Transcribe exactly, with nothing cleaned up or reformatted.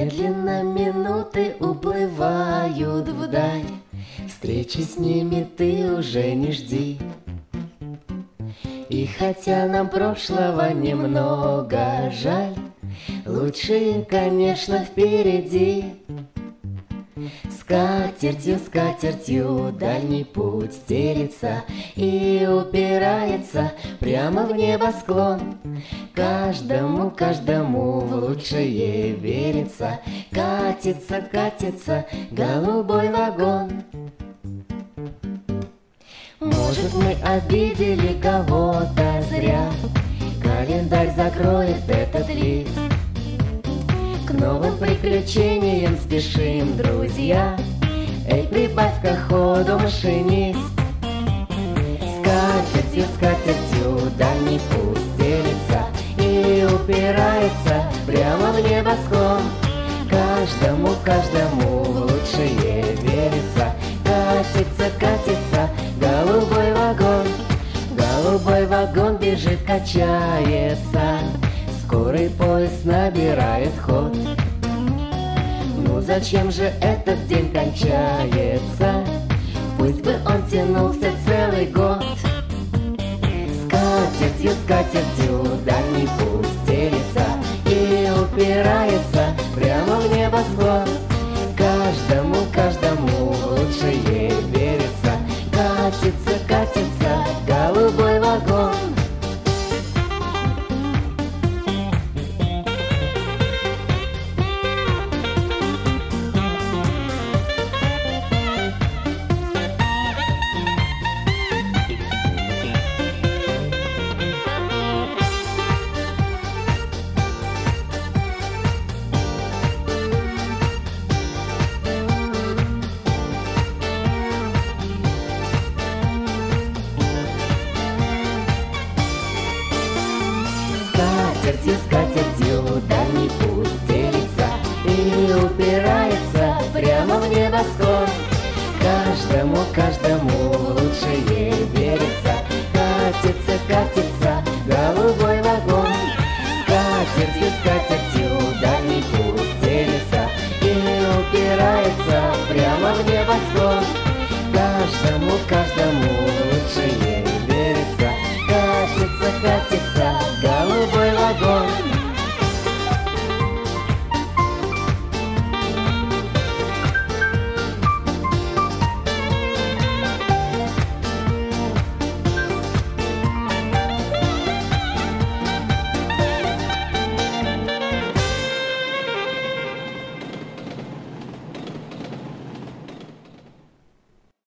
Медленно минуты уплывают вдаль, встречи с ними ты уже не жди. И хотя нам прошлого немного жаль, лучшее, конечно, впереди. Скатертью, скатертью дальний путь стелится и упирается прямо в небосклон. Каждому, каждому в лучшее верится, катится, катится голубой вагон. Может, мы обидели кого-то зря, календарь закроет этот лист. К новым приключениям спешим, друзья. Эй, прибавь-ка ходу, машинист. Скатертью, скатертью дальний путь стелится и упирается прямо в небосклон. Каждому, каждому в лучшее верится, катится, катится голубой вагон. Голубой вагон бежит, качается, скорый поезд набирает ход. Ну зачем же этот день кончается? Пусть бы он тянулся целый год. Скатертью, скатертью дальний путь стелится и упирается прямо в небосклон. Каждому, каждому лучшее верится, катится, катится голубой вагон. Скатертью, скатертью дальний путь стелится и упирается прямо в небосклон. Каждому, каждому лучшее верится, катится, катится голубой вагон. Скатертью, скатертью дальний путь стелится и упирается прямо в небосклон. Каждому, каждому лучшее верится, катится, катится